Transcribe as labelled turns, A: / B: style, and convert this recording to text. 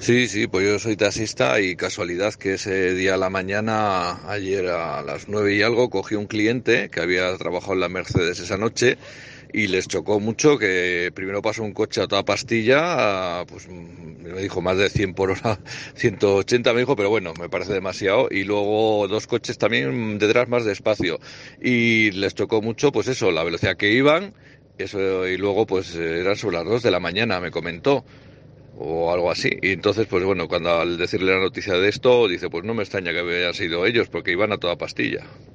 A: Sí, sí, pues yo soy taxista y casualidad que ese día a la mañana, ayer a las 9 y algo, cogí un cliente que había trabajado en la Mercedes esa noche y les chocó mucho que primero pasó un coche a toda pastilla, pues me dijo más de 100 por hora, 180 me dijo, pero bueno, me parece demasiado, y luego dos coches también detrás más despacio y les chocó mucho, pues eso, la velocidad que iban, eso, y luego pues eran sobre las 2 de la mañana, me comentó o algo así. Y entonces, pues bueno, cuando al decirle la noticia de esto, dice, pues no me extraña que hayan sido ellos, porque iban a toda pastilla.